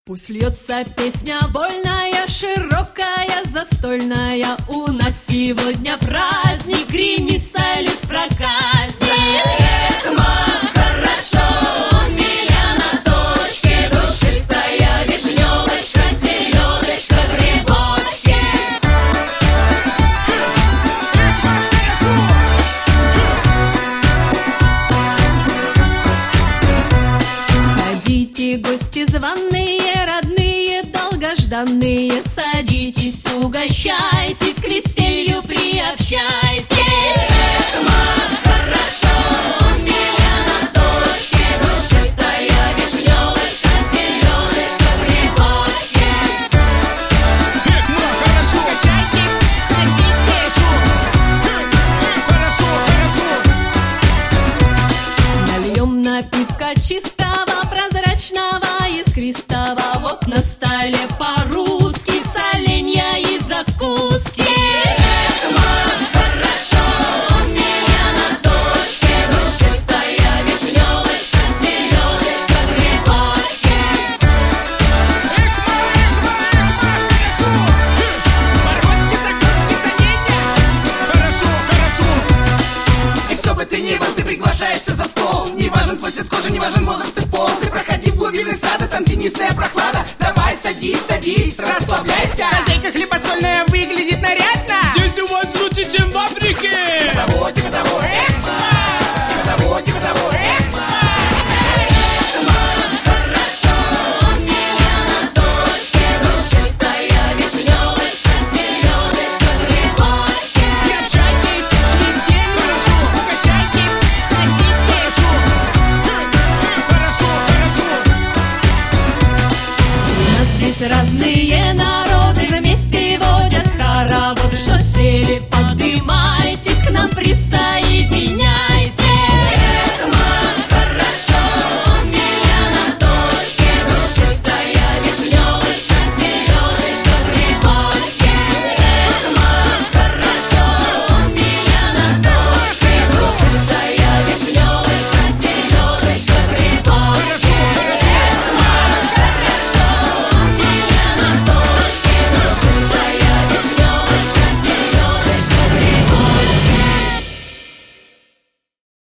Пусть льется песня вольная, широкая, застольная. У нас сегодня праздник, грими салют проказник. Эхман, хорошо, меня на точке, душистая вишневочка, селедочка, грибочки. Ходите, гости званые, родные, долгожданные, садитесь, угощайтесь, к веселью приобщайтесь. Эхман, хорошо, меня на точке, душистая вишневочка, селедочка, грибочки. Эхман, хорошо, угощайтесь, садитесь. Хорошо, хорошо. Нальем напитка чистого, прозрачного, искристого. Вот на столе по-русски соленья и закуски. Эхман, хорошо, меня на точке, душистая вишневочка, селедочка, грибочки. Морозки, закуски, соленья. Хорошо, хорошо. И кто бы ты ни был, ты приглашаешься за стол. Не важен твой цвет кожи, не важен возраст и пол. Ты проходи в глубины сада, там тенистая прохлада. Давай, садись, садись, расслабляйся. Хозяйка хлебосольная выглядит нарядно. Здесь у вас лучше, чем в Африке. Типа того, типа того, типа того, типа того. Эхман, хорошо, меня на точке, душистая вишневочка, селедочка, грибочки. Приобщайтесь к веселью. Хорошо, угощайтесь, садитесь. Хорошо, хорошо. У нас здесь разные народы вместе водят хороводы.